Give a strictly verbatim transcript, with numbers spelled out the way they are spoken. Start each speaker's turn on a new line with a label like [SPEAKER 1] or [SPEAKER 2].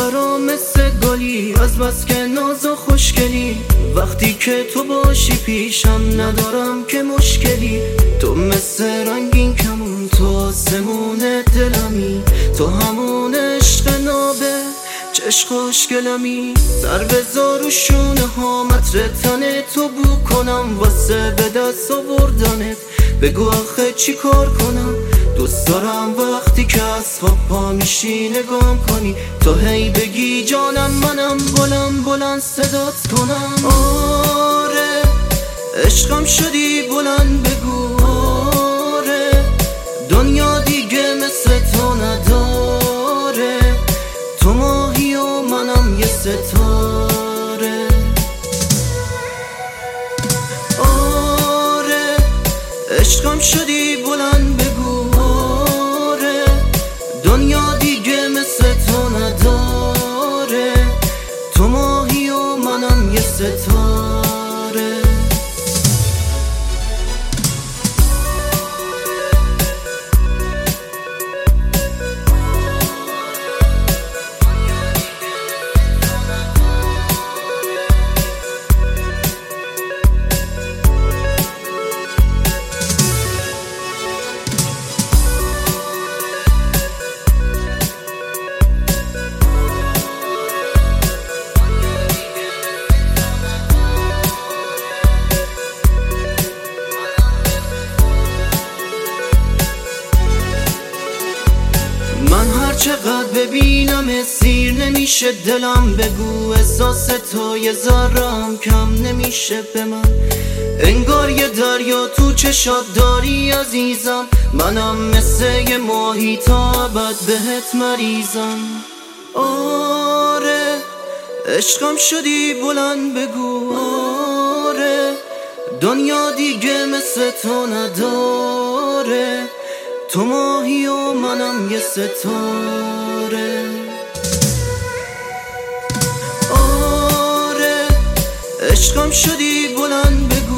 [SPEAKER 1] برام مثل گلی از بس که ناز و خوشگلی. وقتی که تو باشی پیشم ندارم که مشکلی. تو مثل رنگین کمون، تو آسمون دلمی، تو همون عشق نابه چشم خوشگلمی. سر بذار و شونه ها متر تنه تو بو کنم واسه به دست آوردنت. بگو آخه چی کار کنم؟ دوست دارم وقتی که از خواب پا میشی نگام کنی، تو هی بگی جانم منم، بلند بلند صدات کنم. آره عشقم شدی بلند بگو آره، دنیا دیگه مثل تو نداره. تو ماهی و منم یه ستاره. آره عشقم شدی بلند بگو آره، دنیا دیگه مثل تو نداره. تو ماهی و منم یه ستاره. من هر چقدر ببینم سیر نمیشه دلم. بگو احساس تو یه ذره‌ام کم نمیشه به من. انگار یه دریا تو چشات داری عزیزم، منم مثل یه ماهی تا ابد بهت مریضم. آره عشقم شدی بلند بگو آره، دنیا دیگه مثل تو نداره. تو ماهی و منم یه ستاره. آره عشقم شدی بلند بگو